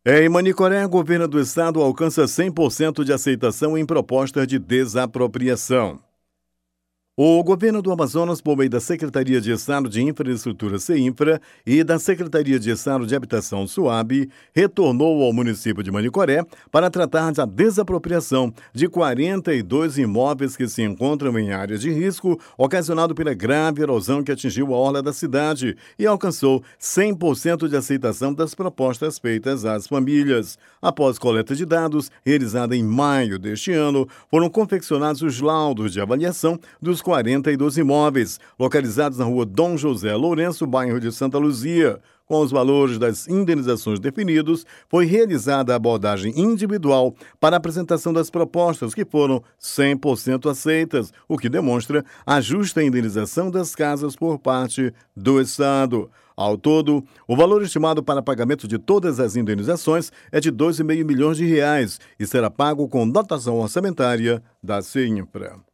Em Manicoré, governo do estado alcança 100% de aceitação em proposta de desapropriação. O governo do Amazonas, por meio da Secretaria de Estado de Infraestrutura (CEINFRA) e da Secretaria de Estado de Habitação (SUAB), retornou ao município de Manicoré para tratar da desapropriação de 42 imóveis que se encontram em áreas de risco ocasionado pela grave erosão que atingiu a orla da cidade e alcançou 100% de aceitação das propostas feitas às famílias. Após coleta de dados, realizada em maio deste ano, foram confeccionados os laudos de avaliação dos 42 imóveis, localizados na rua Dom José Lourenço, bairro de Santa Luzia. Com os valores das indenizações definidos, foi realizada a abordagem individual para a apresentação das propostas, que foram 100% aceitas, o que demonstra a justa indenização das casas por parte do Estado. Ao todo, o valor estimado para pagamento de todas as indenizações é de R$ 2,5 milhões e será pago com dotação orçamentária da CEINFRA.